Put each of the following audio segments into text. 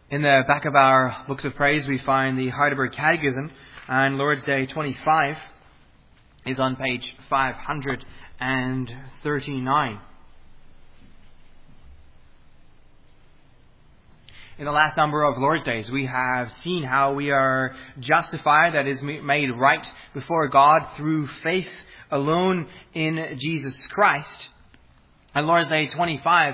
In the back of our books of praise, we find the Heidelberg Catechism, and Lord's Day 25 is on page 539. In the last number of Lord's Days, we have seen how we are justified, that is, made right before God through faith alone in Jesus Christ. And Lord's Day 25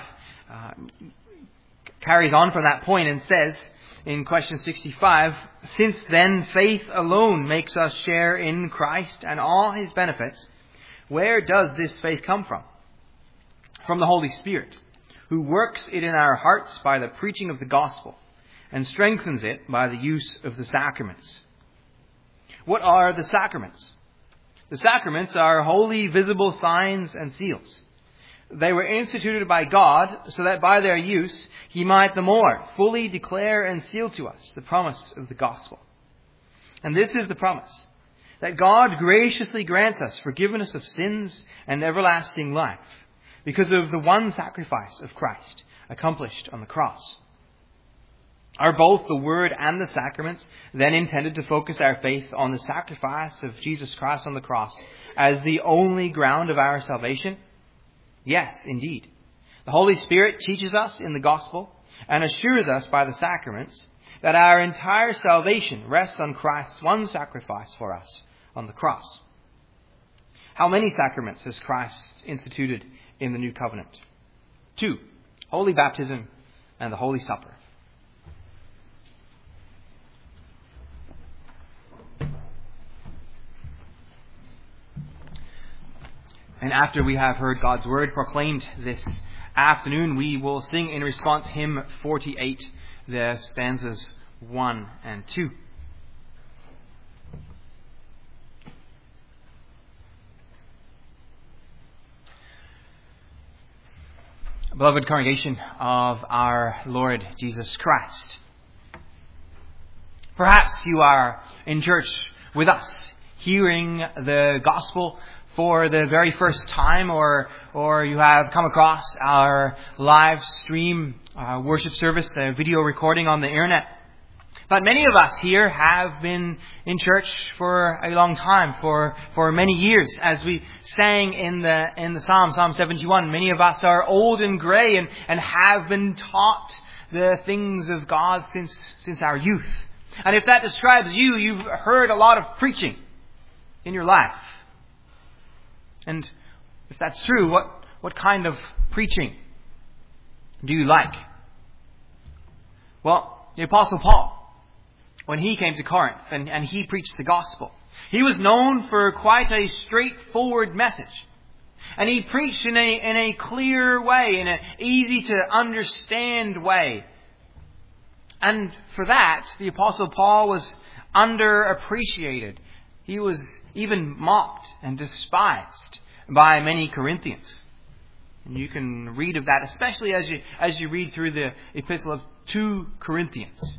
carries on from that point and says in question 65, "Since then faith alone makes us share in Christ and all his benefits, where does this faith come from? From the Holy Spirit, who works it in our hearts by the preaching of the gospel and strengthens it by the use of the sacraments." What are the sacraments? The sacraments are holy, visible signs and seals. They were instituted by God so that by their use he might the more fully declare and seal to us the promise of the gospel. And this is the promise, that God graciously grants us forgiveness of sins and everlasting life because of the one sacrifice of Christ accomplished on the cross. Are both the Word and the sacraments then intended to focus our faith on the sacrifice of Jesus Christ on the cross as the only ground of our salvation? Yes, indeed. The Holy Spirit teaches us in the gospel and assures us by the sacraments that our entire salvation rests on Christ's one sacrifice for us on the cross. How many sacraments has Christ instituted in the New Covenant? 2, Holy Baptism and the Holy Supper. And after we have heard God's word proclaimed this afternoon, we will sing in response hymn 48, the stanzas 1 and 2. Beloved congregation of our Lord Jesus Christ, perhaps you are in church with us, hearing the gospel for the very first time, or you have come across our live stream worship service, video recording on the internet. But many of us here have been in church for a long time, for many years. As we sang in the Psalm 71, many of us are old and grey and have been taught the things of God since our youth. And if that describes you, you've heard a lot of preaching in your life. And if that's true, what kind of preaching do you like? Well, the Apostle Paul, when he came to Corinth and he preached the gospel, he was known for quite a straightforward message. And he preached in a clear way, in an easy to understand way. And for that, the Apostle Paul was underappreciated. He was even mocked and despised by many Corinthians. And you can read of that, especially as you read through the epistle of 2 Corinthians.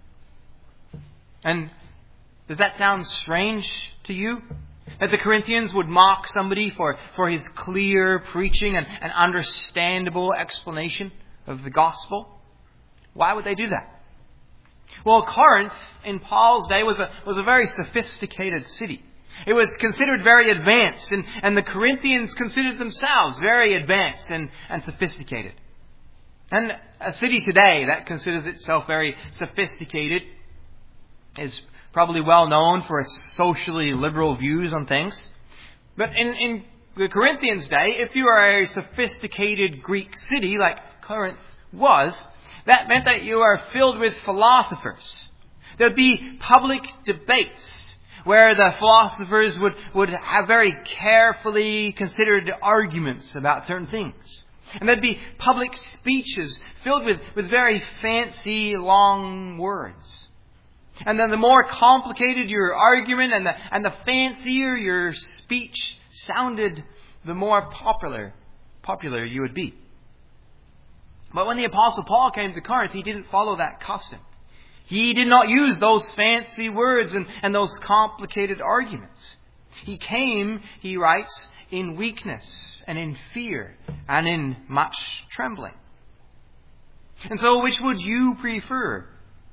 And does that sound strange to you? That the Corinthians would mock somebody for his clear preaching and understandable explanation of the gospel? Why would they do that? Well, Corinth in Paul's day was a very sophisticated city. It was considered very advanced, and the Corinthians considered themselves very advanced and sophisticated. And a city today that considers itself very sophisticated is probably well known for its socially liberal views on things. But in the Corinthians' day, if you are a sophisticated Greek city like Corinth was, that meant that you are filled with philosophers. There'd be public debates where the philosophers would have very carefully considered arguments about certain things. And there'd be public speeches filled with very fancy, long words. And then the more complicated your argument and the fancier your speech sounded, the more popular you would be. But when the Apostle Paul came to Corinth, he didn't follow that custom. He did not use those fancy words and those complicated arguments. He came, he writes, in weakness and in fear and in much trembling. And so which would you prefer?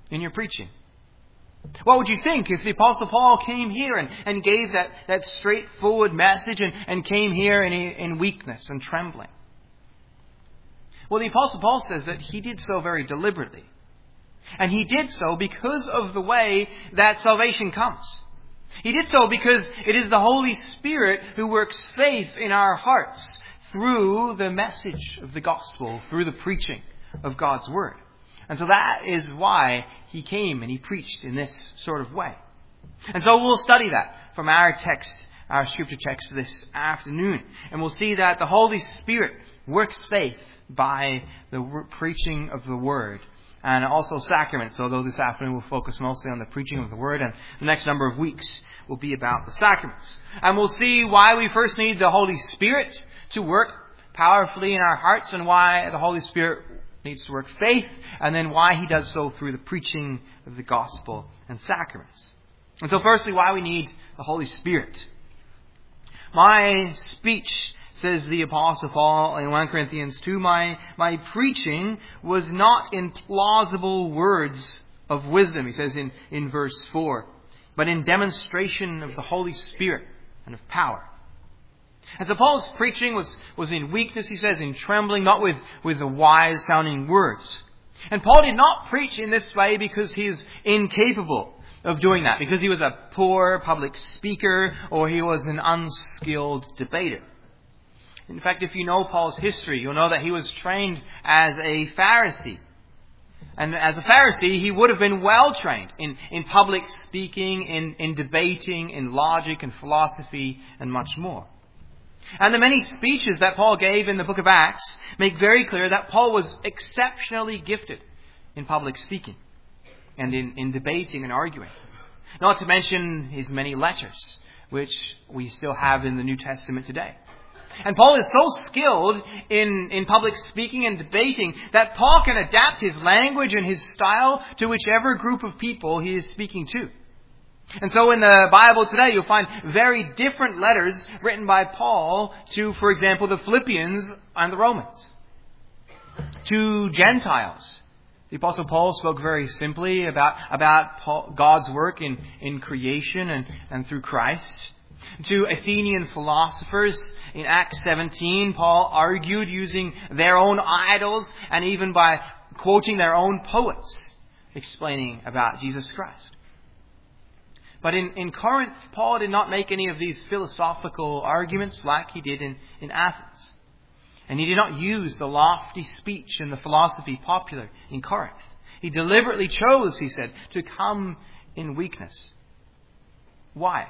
in your preaching? What would you think if the Apostle Paul came here and gave that straightforward message and came here in weakness and trembling? Well, the Apostle Paul says that he did so very deliberately. And he did so because of the way that salvation comes. He did so because it is the Holy Spirit who works faith in our hearts through the message of the gospel, through the preaching of God's Word. And so that is why he came and he preached in this sort of way. And so we'll study that from our text, our scripture text this afternoon. And we'll see that the Holy Spirit works faith by the preaching of the Word. And also sacraments, although this afternoon we'll focus mostly on the preaching of the Word. And the next number of weeks will be about the sacraments. And we'll see why we first need the Holy Spirit to work powerfully in our hearts, and why the Holy Spirit needs to work faith, and then why he does so through the preaching of the gospel and sacraments. And so firstly, why we need the Holy Spirit. My speech, says the Apostle Paul in 1 Corinthians 2, my preaching was not in plausible words of wisdom, he says in verse 4, but in demonstration of the Holy Spirit and of power. And so Paul's preaching was in weakness, he says, in trembling, not with the wise-sounding words. And Paul did not preach in this way because he is incapable of doing that, because he was a poor public speaker or he was an unskilled debater. In fact, if you know Paul's history, you'll know that he was trained as a Pharisee. And as a Pharisee, he would have been well trained in public speaking, in debating, in logic and philosophy, and much more. And the many speeches that Paul gave in the book of Acts make very clear that Paul was exceptionally gifted in public speaking and in debating and arguing. Not to mention his many letters, which we still have in the New Testament today. And Paul is so skilled in public speaking and debating that Paul can adapt his language and his style to whichever group of people he is speaking to. And so in the Bible today, you'll find very different letters written by Paul to, for example, the Philippians and the Romans. To Gentiles. The Apostle Paul spoke very simply about God's work in creation and through Christ. To Athenian philosophers in Acts 17, Paul argued using their own idols and even by quoting their own poets, explaining about Jesus Christ. But in Corinth, Paul did not make any of these philosophical arguments like he did in Athens. And he did not use the lofty speech and the philosophy popular in Corinth. He deliberately chose, he said, to come in weakness. Why?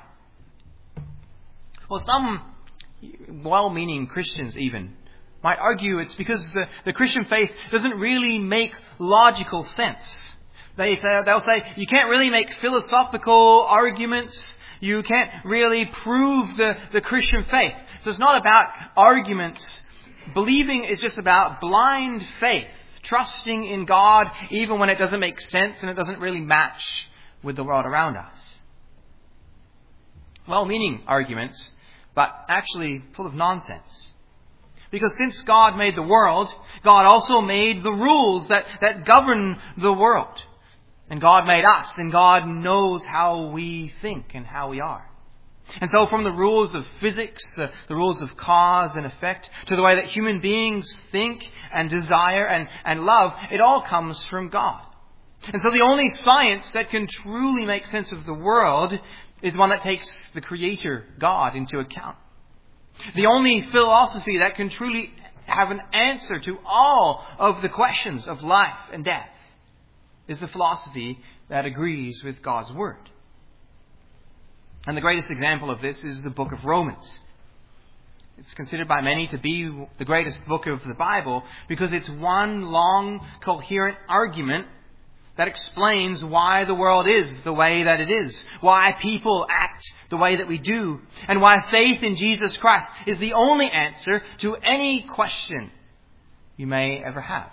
Well, some well-meaning Christians even might argue it's because the Christian faith doesn't really make logical sense. They'll say, you can't really make philosophical arguments. You can't really prove the Christian faith. So it's not about arguments. Believing is just about blind faith, trusting in God even when it doesn't make sense and it doesn't really match with the world around us. Well-meaning arguments, but actually full of nonsense. Because since God made the world, God also made the rules that govern the world. And God made us, and God knows how we think and how we are. And so from the rules of physics, the rules of cause and effect, to the way that human beings think and desire and love, it all comes from God. And so the only science that can truly make sense of the world is one that takes the Creator, God, into account. The only philosophy that can truly have an answer to all of the questions of life and death is the philosophy that agrees with God's Word. And the greatest example of this is the book of Romans. It's considered by many to be the greatest book of the Bible because it's one long, coherent argument that explains why the world is the way that it is, why people act the way that we do, and why faith in Jesus Christ is the only answer to any question you may ever have.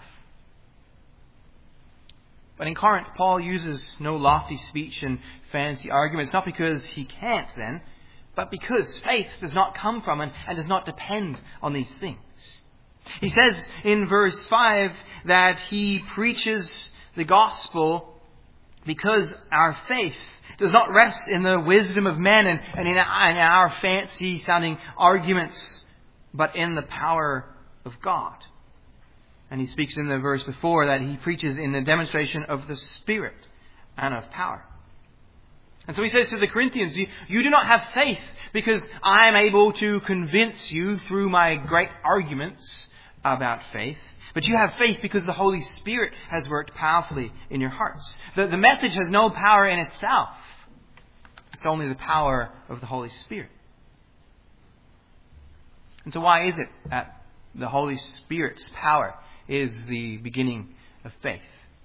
But in Corinth, Paul uses no lofty speech and fancy arguments, not because he can't then, but because faith does not come from and does not depend on these things. He says in verse 5 that he preaches the gospel because our faith does not rest in the wisdom of men and in our fancy-sounding arguments, but in the power of God. And he speaks in the verse before that he preaches in the demonstration of the Spirit and of power. And so he says to the Corinthians, you do not have faith because I am able to convince you through my great arguments about faith. But you have faith because the Holy Spirit has worked powerfully in your hearts. The message has no power in itself. It's only the power of the Holy Spirit. And so why is it that the Holy Spirit's power is the beginning of faith?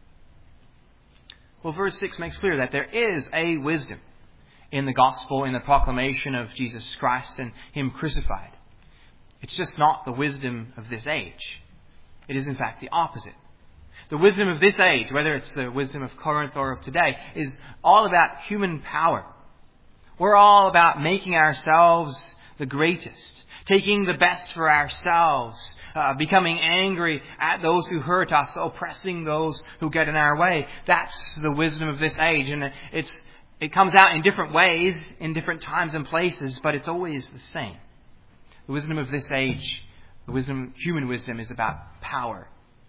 Well, verse 6 makes clear that there is a wisdom in the gospel, in the proclamation of Jesus Christ and Him crucified. It's just not the wisdom of this age. It is in fact the opposite. The wisdom of this age, whether it's the wisdom of Corinth or of today, is all about human power. We're all about making ourselves the greatest, taking the best for ourselves, becoming angry at those who hurt us, oppressing those who get in our way. That's the wisdom of this age. And it comes out in different ways, in different times and places, but it's always the same. The wisdom of this age, human wisdom, is about power.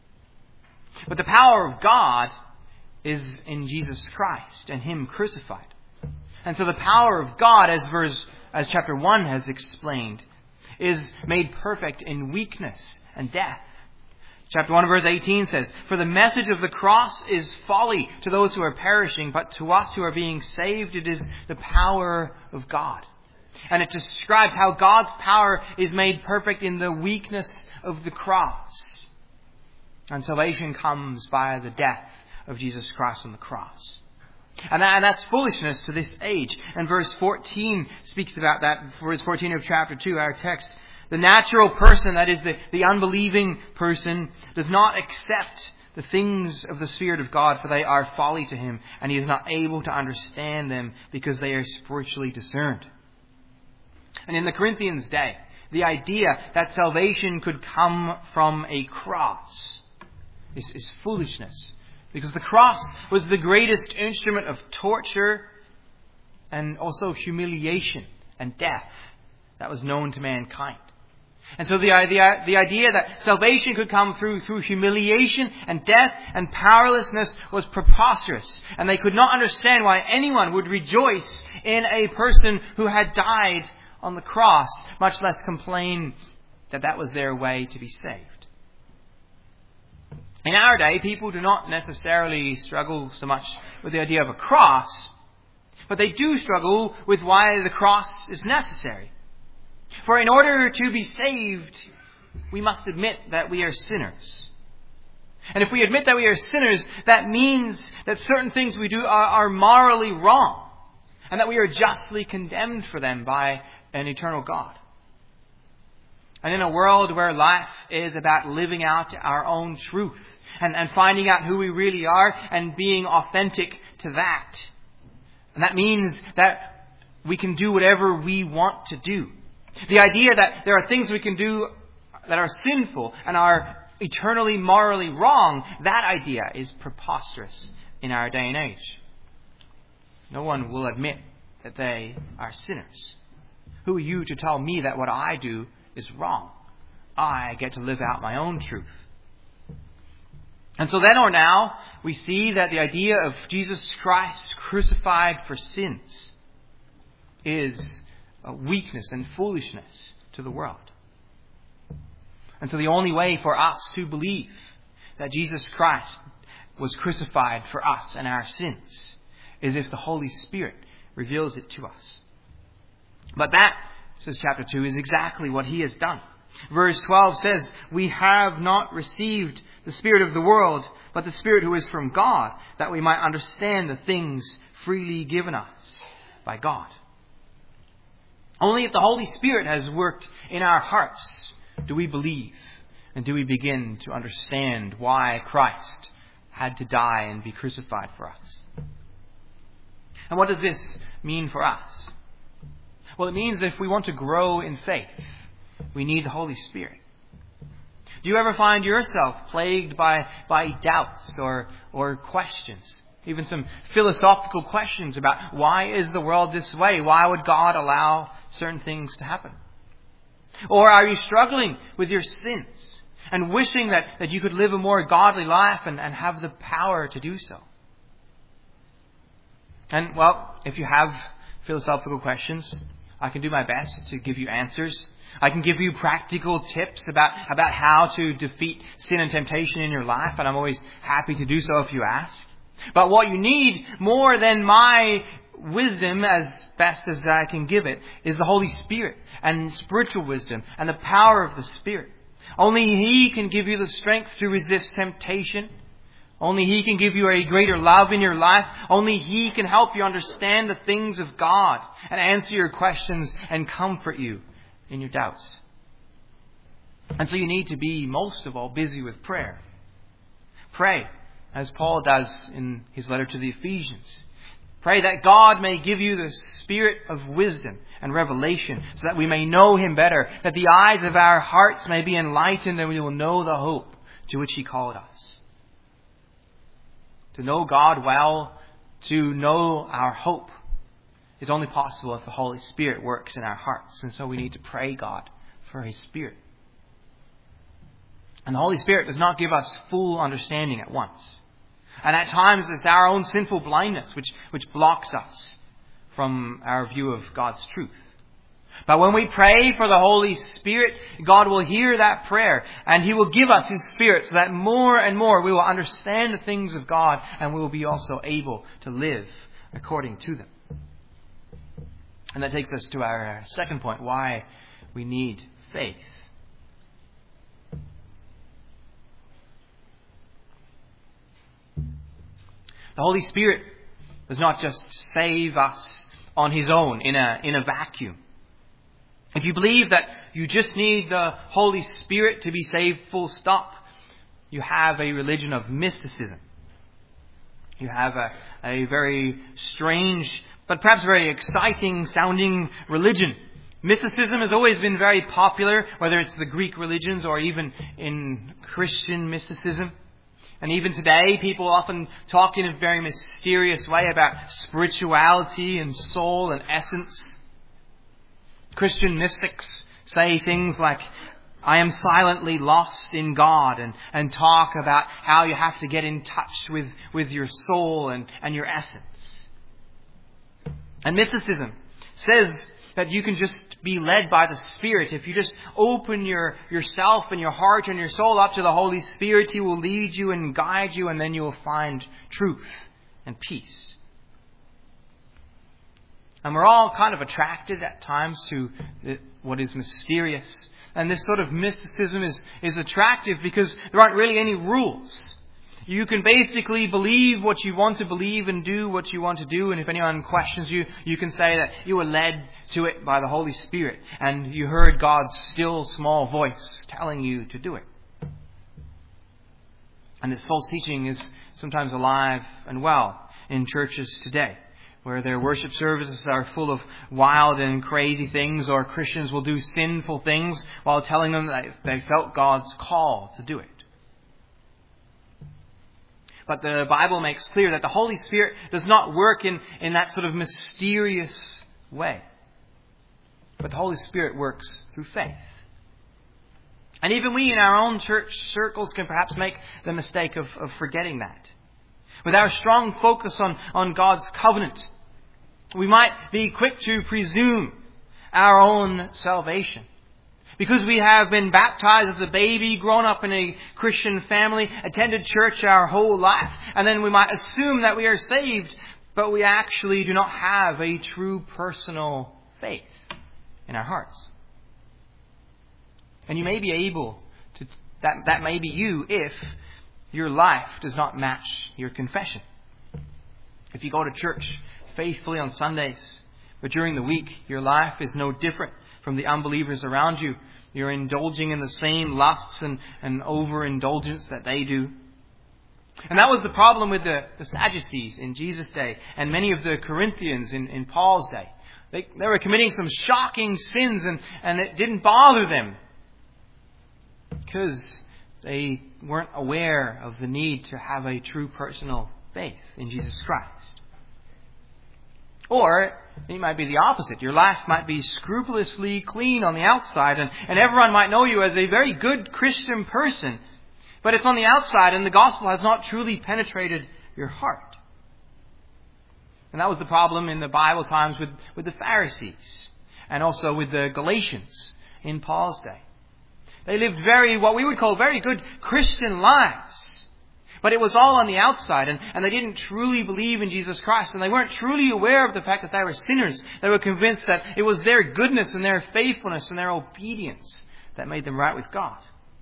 But the power of God is in Jesus Christ and Him crucified. And so the power of God, as chapter 1 has explained, is made perfect in weakness and death. Chapter 1 verse 18 says, "For the message of the cross is folly to those who are perishing, but to us who are being saved it is the power of God." And it describes how God's power is made perfect in the weakness of the cross. And salvation comes by the death of Jesus Christ on the cross. And that's foolishness to this age. And verse 14 speaks about that. Verse 14 of chapter 2, our text. The natural person, that is the unbelieving person, does not accept the things of the Spirit of God, for they are folly to him, and he is not able to understand them because they are spiritually discerned. And in the Corinthians' day, the idea that salvation could come from a cross is foolishness. Because the cross was the greatest instrument of torture and also humiliation and death that was known to mankind. And so the idea that salvation could come through humiliation and death and powerlessness was preposterous. And they could not understand why anyone would rejoice in a person who had died on the cross, much less complain that that was their way to be saved. In our day, people do not necessarily struggle so much with the idea of a cross, but they do struggle with why the cross is necessary. For in order to be saved, we must admit that we are sinners. And if we admit that we are sinners, that means that certain things we do are morally wrong, and that we are justly condemned for them by an eternal God. And in a world where life is about living out our own truth and finding out who we really are and being authentic to that. And that means that we can do whatever we want to do. The idea that there are things we can do that are sinful and are eternally morally wrong, that idea is preposterous in our day and age. No one will admit that they are sinners. Who are you to tell me that what I do is wrong? I get to live out my own truth. And so then or now, we see that the idea of Jesus Christ crucified for sins is a weakness and foolishness to the world. And so the only way for us to believe that Jesus Christ was crucified for us and our sins is if the Holy Spirit reveals it to us. But that, says chapter 2, is exactly what He has done. Verse 12 says, "We have not received the Spirit of the world, but the Spirit who is from God, that we might understand the things freely given us by God." Only if the Holy Spirit has worked in our hearts do we believe and do we begin to understand why Christ had to die and be crucified for us. And what does this mean for us? Well, it means if we want to grow in faith, we need the Holy Spirit. Do you ever find yourself plagued by doubts or questions? Even some philosophical questions about why is the world this way? Why would God allow certain things to happen? Or are you struggling with your sins and wishing that you could live a more godly life and have the power to do so? And, well, if you have philosophical questions, I can do my best to give you answers. I can give you practical tips about how to defeat sin and temptation in your life, and I'm always happy to do so if you ask. But what you need more than my wisdom, as best as I can give it, is the Holy Spirit and spiritual wisdom and the power of the Spirit. Only He can give you the strength to resist temptation. Only He can give you a greater love in your life. Only He can help you understand the things of God and answer your questions and comfort you in your doubts. And so you need to be, most of all, busy with prayer. Pray, as Paul does in his letter to the Ephesians. Pray that God may give you the spirit of wisdom and revelation so that we may know Him better, that the eyes of our hearts may be enlightened and we will know the hope to which He called us. To know God well, to know our hope, is only possible if the Holy Spirit works in our hearts. And so we need to pray God for His Spirit. And the Holy Spirit does not give us full understanding at once. And at times it's our own sinful blindness which blocks us from our view of God's truth. But when we pray for the Holy Spirit, God will hear that prayer and He will give us His Spirit so that more and more we will understand the things of God and we will be also able to live according to them. And that takes us to our second point, why we need faith. The Holy Spirit does not just save us on His own in a vacuum. If you believe that you just need the Holy Spirit to be saved full stop, you have a religion of mysticism. You have a very strange, but perhaps very exciting sounding religion. Mysticism has always been very popular, whether it's the Greek religions or even in Christian mysticism. And even today, people often talk in a very mysterious way about spirituality and soul and essence. Christian mystics say things like, I am silently lost in God, and talk about how you have to get in touch with your soul and your essence. And mysticism says that you can just be led by the Spirit. If you just open yourself and your heart and your soul up to the Holy Spirit, He will lead you and guide you, and then you will find truth and peace. And we're all kind of attracted at times to what is mysterious. And this sort of mysticism is attractive because there aren't really any rules. You can basically believe what you want to believe and do what you want to do. And if anyone questions you, you can say that you were led to it by the Holy Spirit and you heard God's still small voice telling you to do it. And this false teaching is sometimes alive and well in churches today, where their worship services are full of wild and crazy things, or Christians will do sinful things while telling them that they felt God's call to do it. But the Bible makes clear that the Holy Spirit does not work in that sort of mysterious way. But the Holy Spirit works through faith. And even we in our own church circles can perhaps make the mistake of forgetting that. With our strong focus on God's covenant, we might be quick to presume our own salvation. Because we have been baptized as a baby, grown up in a Christian family, attended church our whole life, and then we might assume that we are saved, but we actually do not have a true personal faith in our hearts. And you may be able to, that may be you if your life does not match your confession. If you go to church faithfully on Sundays, but during the week your life is no different from the unbelievers around you. You're indulging in the same lusts and overindulgence that they do. And that was the problem with the Sadducees in Jesus' day and many of the Corinthians in Paul's day. They were committing some shocking sins and it didn't bother them because they weren't aware of the need to have a true personal faith in Jesus Christ. Or it might be the opposite. Your life might be scrupulously clean on the outside, and everyone might know you as a very good Christian person. But it's on the outside, and the gospel has not truly penetrated your heart. And that was the problem in the Bible times with the Pharisees, and also with the Galatians in Paul's day. They lived what we would call very good Christian lives. But it was all on the outside, and they didn't truly believe in Jesus Christ, and they weren't truly aware of the fact that they were sinners. They were convinced that it was their goodness and their faithfulness and their obedience that made them right with God.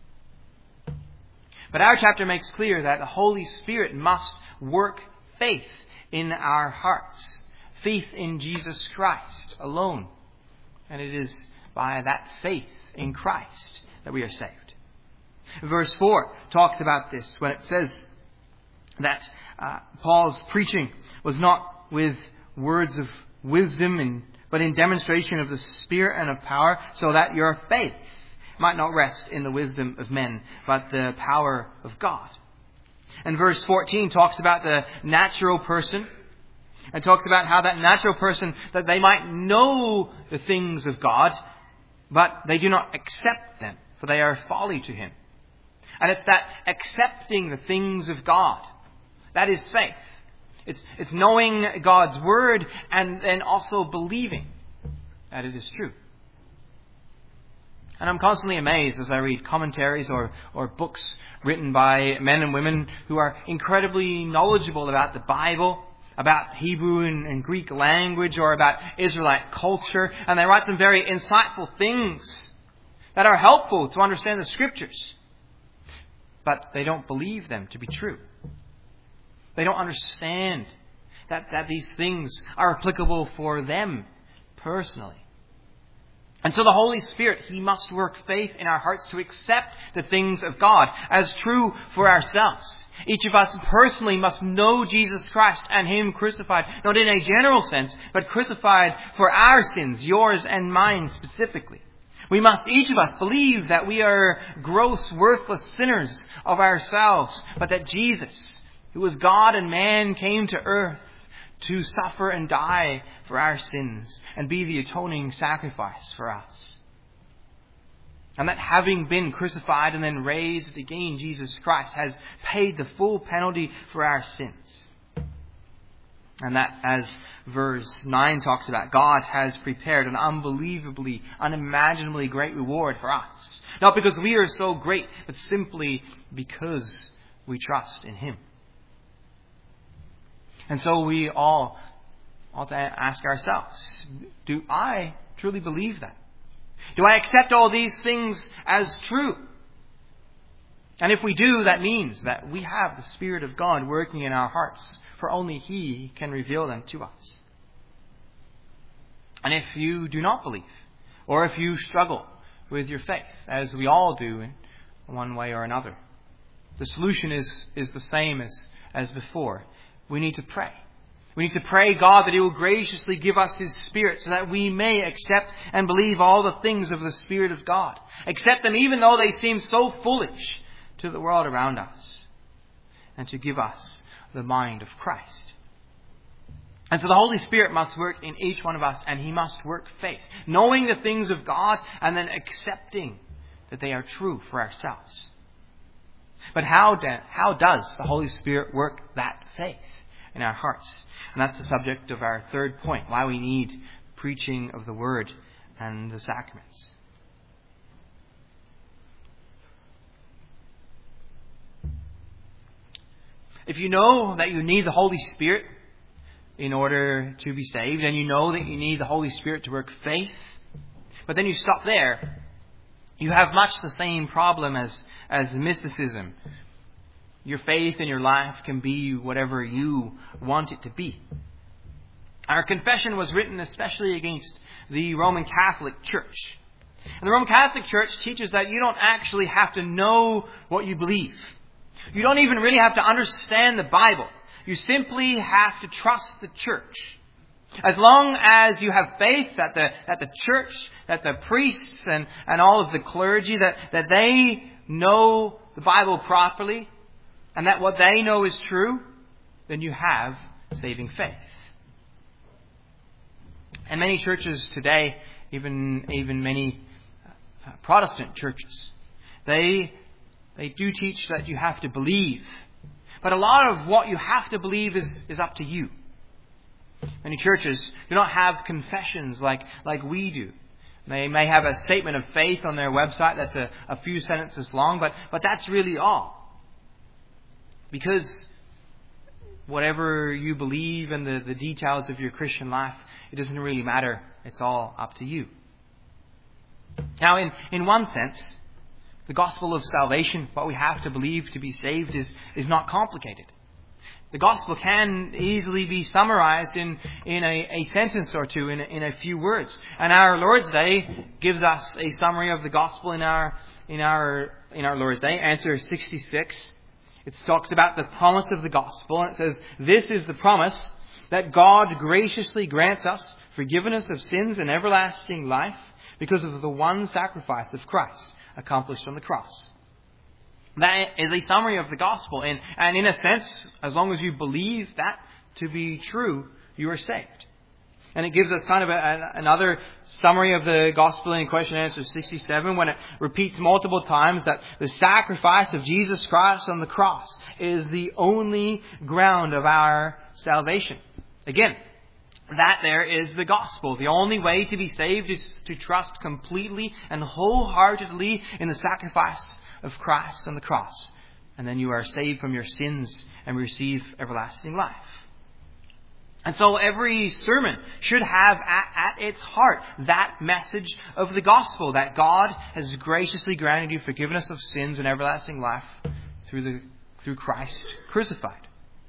But our chapter makes clear that the Holy Spirit must work faith in our hearts. Faith in Jesus Christ alone. And it is by that faith in Christ that we are saved. Verse 4 talks about this when it says that Paul's preaching was not with words of wisdom, but in demonstration of the Spirit and of power, so that your faith might not rest in the wisdom of men, but the power of God. And verse 14 talks about the natural person. It talks about how that natural person, that they might know the things of God, but they do not accept them, for they are folly to him. And it's that accepting the things of God. That is faith. It's knowing God's word and then also believing that it is true. And I'm constantly amazed as I read commentaries or books written by men and women who are incredibly knowledgeable about the Bible, about Hebrew and Greek language, or about Israelite culture. And they write some very insightful things that are helpful to understand the Scriptures. But they don't believe them to be true. They don't understand that these things are applicable for them personally. And so the Holy Spirit, He must work faith in our hearts to accept the things of God as true for ourselves. Each of us personally must know Jesus Christ and Him crucified, not in a general sense, but crucified for our sins, yours and mine specifically. We must, each of us, believe that we are gross, worthless sinners of ourselves, but that Jesus, who was God and man, came to earth to suffer and die for our sins and be the atoning sacrifice for us. And that having been crucified and then raised again, Jesus Christ has paid the full penalty for our sins. And that, as verse 9 talks about, God has prepared an unbelievably, unimaginably great reward for us. Not because we are so great, but simply because we trust in Him. And so we all ought to ask ourselves, do I truly believe that? Do I accept all these things as true? And if we do, that means that we have the Spirit of God working in our hearts, for only He can reveal them to us. And if you do not believe, or if you struggle with your faith, as we all do in one way or another, the solution is the same as before. We need to pray. We need to pray God that He will graciously give us His Spirit so that we may accept and believe all the things of the Spirit of God. Accept them even though they seem so foolish to the world around us. And to give us the mind of Christ. And so the Holy Spirit must work in each one of us, and He must work faith. Knowing the things of God and then accepting that they are true for ourselves. But how does the Holy Spirit work that faith in our hearts? And that's the subject of our third point, why we need preaching of the Word and the sacraments. If you know that you need the Holy Spirit in order to be saved, and you know that you need the Holy Spirit to work faith, but then you stop there, you have much the same problem as mysticism. Your faith in your life can be whatever you want it to be. Our confession was written especially against the Roman Catholic Church. And the Roman Catholic Church teaches that you don't actually have to know what you believe. You don't even really have to understand the Bible. You simply have to trust the Church. As long as you have faith that the Church, that the priests and all of the clergy, that they know the Bible properly, and that what they know is true, then you have saving faith. And many churches today, even many Protestant churches, they do teach that you have to believe. But a lot of what you have to believe is up to you. Many churches do not have confessions like we do. They may have a statement of faith on their website that's a few sentences long, but that's really all. Because whatever you believe and the details of your Christian life, it doesn't really matter. It's all up to you. Now, in one sense, the gospel of salvation, what we have to believe to be saved, is not complicated. The gospel can easily be summarized in a sentence or two, in a few words. And our Lord's Day gives us a summary of the gospel in our Lord's Day. Answer 66. It talks about the promise of the gospel, and it says, "This is the promise, that God graciously grants us forgiveness of sins and everlasting life because of the one sacrifice of Christ accomplished on the cross." That is a summary of the gospel. And in a sense, as long as you believe that to be true, you are saved. And it gives us kind of another summary of the gospel in question answer 67, when it repeats multiple times that the sacrifice of Jesus Christ on the cross is the only ground of our salvation. Again, that there is the gospel. The only way to be saved is to trust completely and wholeheartedly in the sacrifice of Christ on the cross. And then you are saved from your sins and receive everlasting life. And so every sermon should have at its heart that message of the gospel, that God has graciously granted you forgiveness of sins and everlasting life through Christ crucified.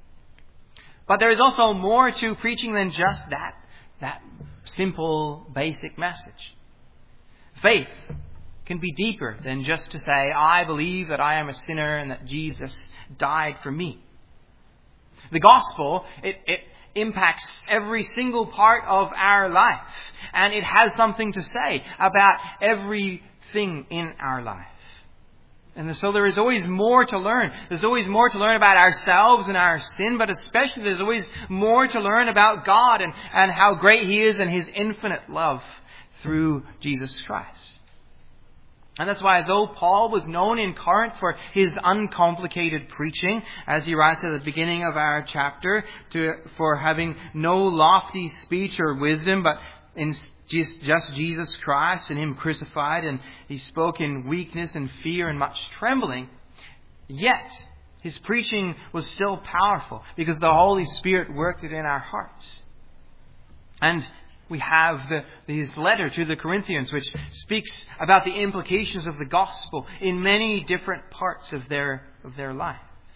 But there is also more to preaching than just that simple, basic message. Faith can be deeper than just to say, "I believe that I am a sinner and that Jesus died for me." The gospel, it impacts every single part of our life. And it has something to say about everything in our life. And so there is always more to learn. There's always more to learn about ourselves and our sin, but especially there's always more to learn about God and how great He is and His infinite love through Jesus Christ. And that's why, though Paul was known in Corinth for his uncomplicated preaching, as he writes at the beginning of our chapter, for having no lofty speech or wisdom, but in just Jesus Christ and Him crucified, and he spoke in weakness and fear and much trembling, yet his preaching was still powerful because the Holy Spirit worked it in our hearts. And we have his letter to the Corinthians, which speaks about the implications of the gospel in many different parts of their life.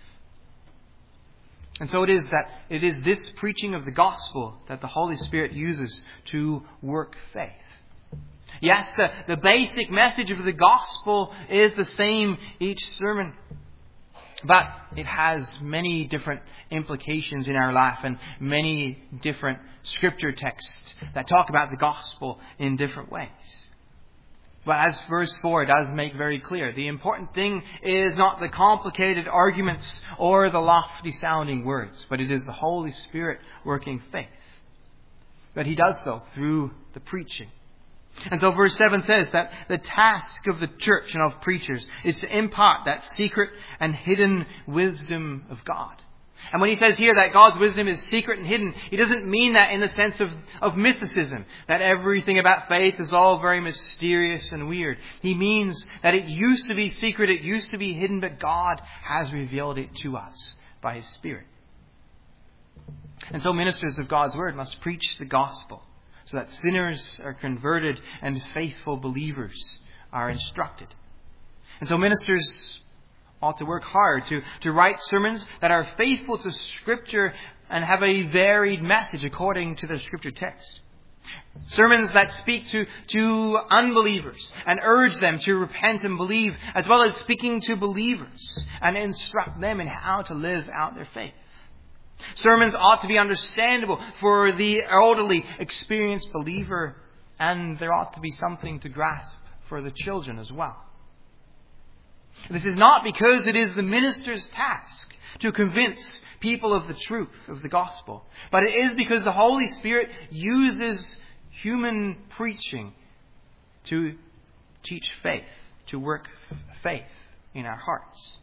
And so it is this preaching of the gospel that the Holy Spirit uses to work faith. Yes, the basic message of the gospel is the same each sermon. But it has many different implications in our life and many different scripture texts that talk about the gospel in different ways. But as verse 4 does make very clear, the important thing is not the complicated arguments or the lofty sounding words, but it is the Holy Spirit working faith. But He does so through the preaching. And so verse 7 says that the task of the church and of preachers is to impart that secret and hidden wisdom of God. And when he says here that God's wisdom is secret and hidden, he doesn't mean that in the sense of mysticism, that everything about faith is all very mysterious and weird. He means that it used to be secret, it used to be hidden, but God has revealed it to us by His Spirit. And so ministers of God's Word must preach the gospel, so that sinners are converted and faithful believers are instructed. And so ministers ought to work hard to write sermons that are faithful to Scripture and have a varied message according to the Scripture text. Sermons that speak to unbelievers and urge them to repent and believe, as well as speaking to believers and instruct them in how to live out their faith. Sermons ought to be understandable for the elderly, experienced believer, and there ought to be something to grasp for the children as well. This is not because it is the minister's task to convince people of the truth of the gospel. But it is because the Holy Spirit uses human preaching to teach faith, to work faith in our hearts.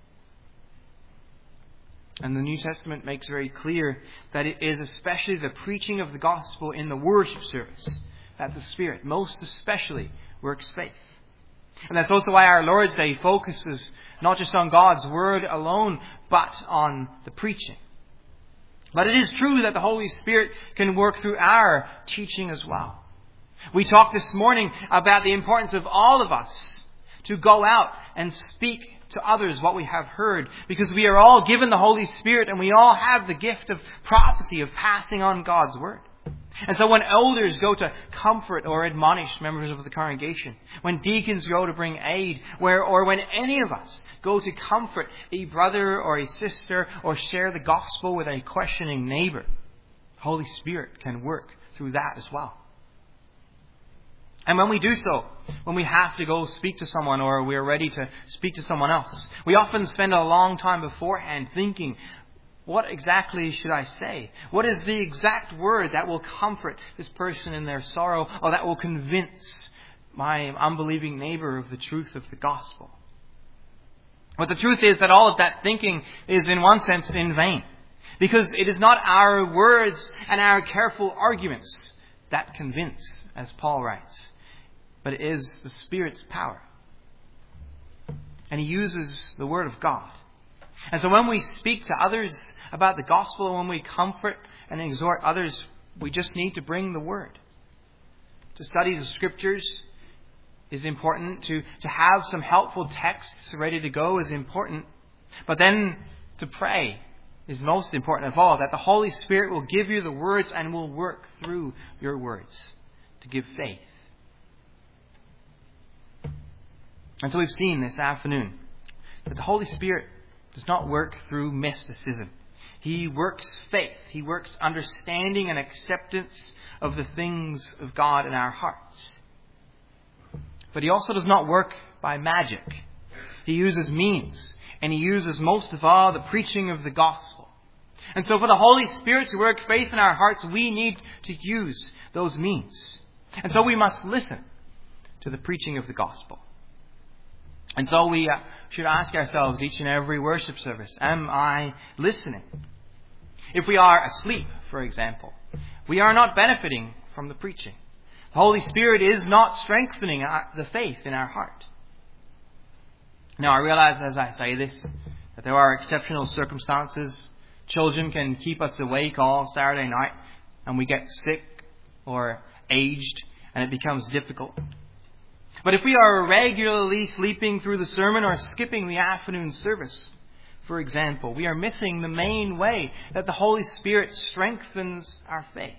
And the New Testament makes very clear that it is especially the preaching of the gospel in the worship service that the Spirit most especially works faith. And that's also why our Lord's Day focuses not just on God's Word alone, but on the preaching. But it is true that the Holy Spirit can work through our teaching as well. We talked this morning about the importance of all of us to go out and speak to others what we have heard, because we are all given the Holy Spirit and we all have the gift of prophecy, of passing on God's Word. And so when elders go to comfort or admonish members of the congregation, when deacons go to bring aid, or when any of us go to comfort a brother or a sister or share the gospel with a questioning neighbor, the Holy Spirit can work through that as well. And when we do so, when we have to go speak to someone or we're ready to speak to someone else, we often spend a long time beforehand thinking, what exactly should I say? What is the exact word that will comfort this person in their sorrow, or that will convince my unbelieving neighbor of the truth of the gospel? But the truth is that all of that thinking is in one sense in vain, because it is not our words and our careful arguments that convince, as Paul writes, but it is the Spirit's power. And He uses the Word of God. And so when we speak to others about the gospel, and when we comfort and exhort others, we just need to bring the Word. To study the Scriptures is important. To have some helpful texts ready to go is important. But then to pray is most important of all, that the Holy Spirit will give you the words and will work through your words to give faith. And so we've seen this afternoon that the Holy Spirit does not work through mysticism. He works faith. He works understanding and acceptance of the things of God in our hearts. But He also does not work by magic. He uses means. And He uses most of all the preaching of the gospel. And so for the Holy Spirit to work faith in our hearts, we need to use those means. And so we must listen to the preaching of the gospel. And so we should ask ourselves each and every worship service, am I listening? If we are asleep, for example, we are not benefiting from the preaching. The Holy Spirit is not strengthening the faith in our heart. Now, I realize as I say this, that there are exceptional circumstances. Children can keep us awake all Saturday night, and we get sick or aged, and it becomes difficult. But if we are regularly sleeping through the sermon or skipping the afternoon service, for example, we are missing the main way that the Holy Spirit strengthens our faith.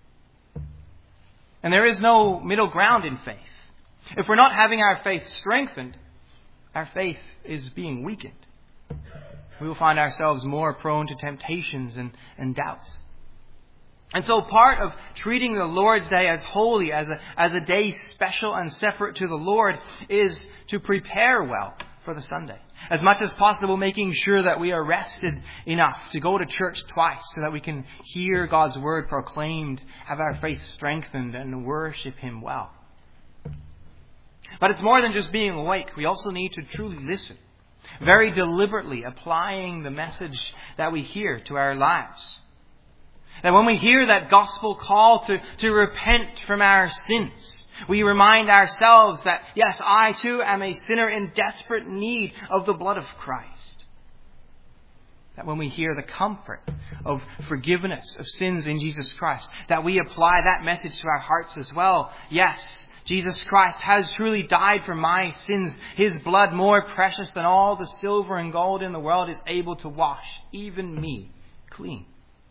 And there is no middle ground in faith. If we're not having our faith strengthened, our faith is being weakened. We will find ourselves more prone to temptations and doubts. And so part of treating the Lord's Day as holy, as a day special and separate to the Lord, is to prepare well for the Sunday. As much as possible, making sure that we are rested enough to go to church twice so that we can hear God's Word proclaimed, have our faith strengthened, and worship Him well. But it's more than just being awake. We also need to truly listen, very deliberately applying the message that we hear to our lives. That when we hear that gospel call to repent from our sins, we remind ourselves that, yes, I too am a sinner in desperate need of the blood of Christ. That when we hear the comfort of forgiveness of sins in Jesus Christ, that we apply that message to our hearts as well. Yes, Jesus Christ has truly died for my sins. His blood, more precious than all the silver and gold in the world, is able to wash even me clean.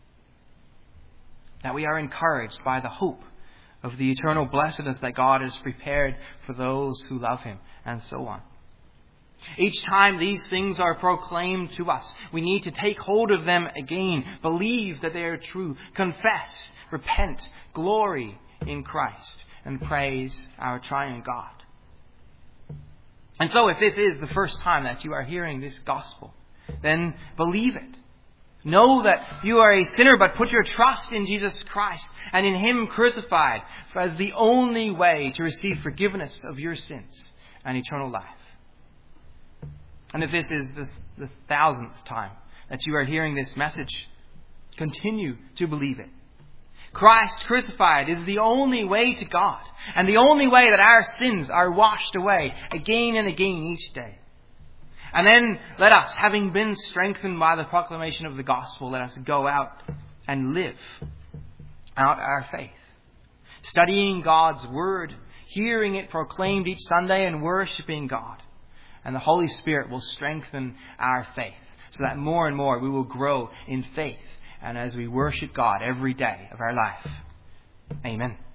That we are encouraged by the hope of the eternal blessedness that God has prepared for those who love Him, and so on. Each time these things are proclaimed to us, we need to take hold of them again, believe that they are true, confess, repent, glory in Christ, and praise our triune God. And so if this is the first time that you are hearing this gospel, then believe it. Know that you are a sinner, but put your trust in Jesus Christ and in Him crucified as the only way to receive forgiveness of your sins and eternal life. And if this is the 1000th time that you are hearing this message, continue to believe it. Christ crucified is the only way to God, and the only way that our sins are washed away again and again each day. And then let us, having been strengthened by the proclamation of the gospel, let us go out and live out our faith, studying God's word, hearing it proclaimed each Sunday, and worshiping God. And the Holy Spirit will strengthen our faith so that more and more we will grow in faith and as we worship God every day of our life. Amen.